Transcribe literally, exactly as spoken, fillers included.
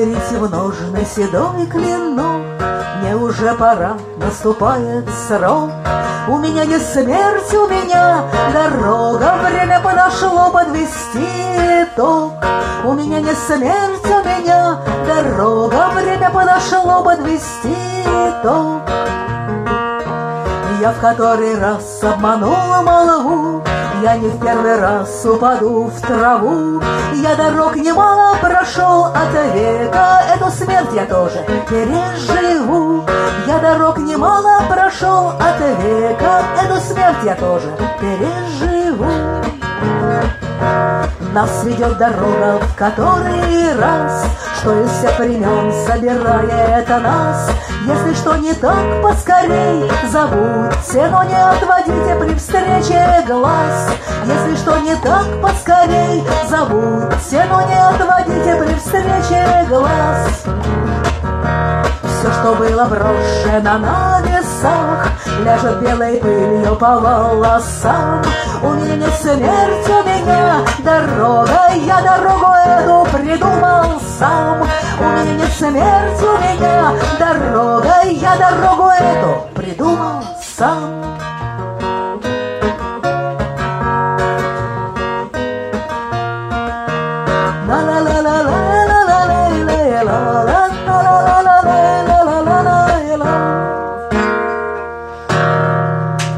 берите в ножны седой клинок, мне уже пора, наступает срок. У меня не смерть, у меня дорога, время подошло подвести итог. У меня не смерть, у меня дорога, время подошло подвести итог. Я в который раз обманула молву, я не в первый раз упаду в траву. Я дорог немало прошел от века, эту смерть я тоже переживу. Я дорог немало прошел от века, эту смерть я тоже переживу. Нас ведет дорога в который раз, что из всех времен собирает нас. Если что не так, поскорей забудьте, но не отводите при встрече глаз. Если что не так, поскорей забудьте, но не отводите при встрече глаз. Все, что было брошено на весах, ляжет белой пылью по волосам. У меня не смерть, у меня дорога, я дорогу эту придумал сам. У меня не смерть, у меня дорога, я дорогу эту придумал сам.